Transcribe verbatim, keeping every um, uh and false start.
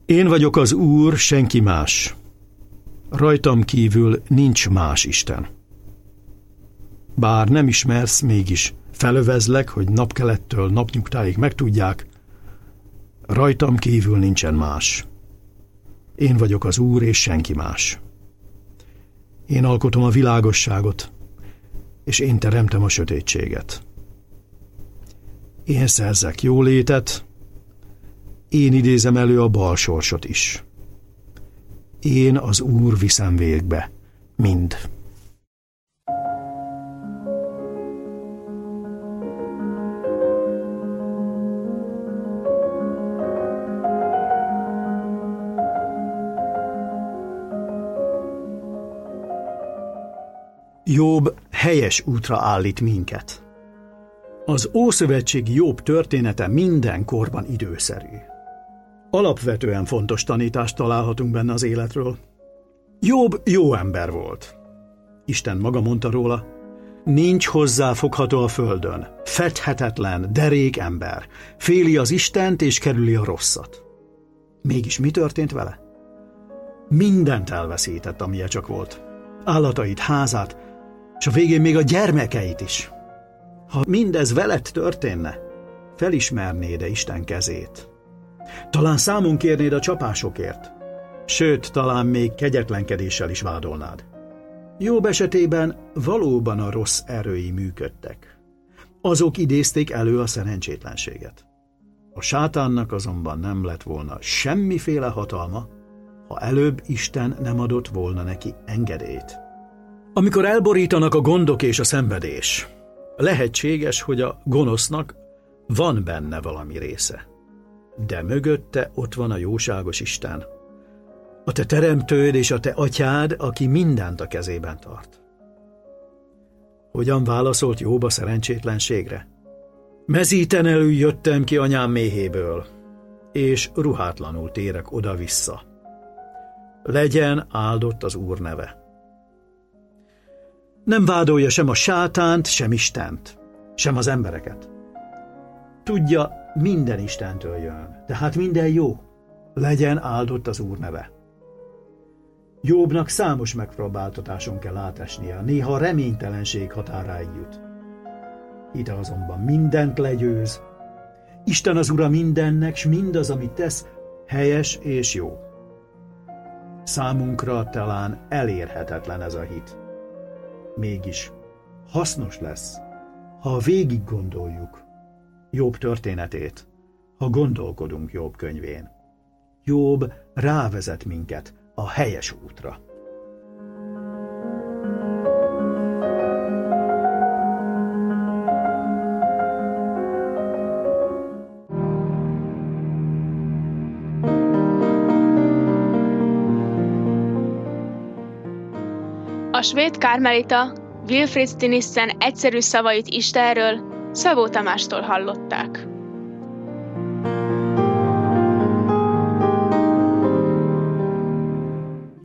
Én vagyok az Úr, senki más. Rajtam kívül nincs más Isten. Bár nem ismersz, mégis felövezlek, hogy napkelettől napnyugtáig megtudják, rajtam kívül nincsen más. Én vagyok az Úr, és senki más. Én alkotom a világosságot, és én teremtem a sötétséget. Én szerzek jólétet, én idézem elő a bal sorsot is. Én az Úr viszem végbe mind. Jobb helyes útra állít minket. Az ószövetségi Jobb története minden korban időszerű. Alapvetően fontos tanítást találhatunk benne az életről. Jobb jó ember volt. Isten maga mondta róla, nincs hozzáfogható a földön, fedhetetlen, derék ember, féli az Istent és kerüli a rosszat. Mégis mi történt vele? Mindent elveszített, amilyen csak volt. Állatait, házát, és a végén még a gyermekeit is. Ha mindez veled történne, felismernéd-e Isten kezét? Talán számon kérnéd a csapásokért, sőt, talán még kegyetlenkedéssel is vádolnád. Jobb esetében valóban a rossz erői működtek. Azok idézték elő a szerencsétlenséget. A sátánnak azonban nem lett volna semmiféle hatalma, ha előbb Isten nem adott volna neki engedélyt. Amikor elborítanak a gondok és a szenvedés, lehetséges, hogy a gonosznak van benne valami része. De mögötte ott van a jóságos Isten, a te teremtőd és a te atyád, aki mindent a kezében tart. Hogyan válaszolt Jobb a szerencsétlenségre? Mezítenelül jöttem ki anyám méhéből, és ruhátlanul térek oda-vissza. Legyen áldott az Úr neve. Nem vádolja sem a sátánt, sem Istent, sem az embereket. Tudja, minden Istentől jön, tehát minden jó. Legyen áldott az Úr neve. Jobbnak számos megpróbáltatáson kell átesnie, néha a reménytelenség határáig jut. Hite azonban mindent legyőz. Isten az Ura mindennek, s mindaz, amit tesz, helyes és jó. Számunkra talán elérhetetlen ez a hit. Mégis hasznos lesz, ha végig gondoljuk Jobb történetét, ha gondolkodunk Jobb könyvén. Jobb rávezet minket a helyes útra. A svéd karmelita Wilfrid Stinissen egyszerű szavait Istenről Szabó Tamástól hallották.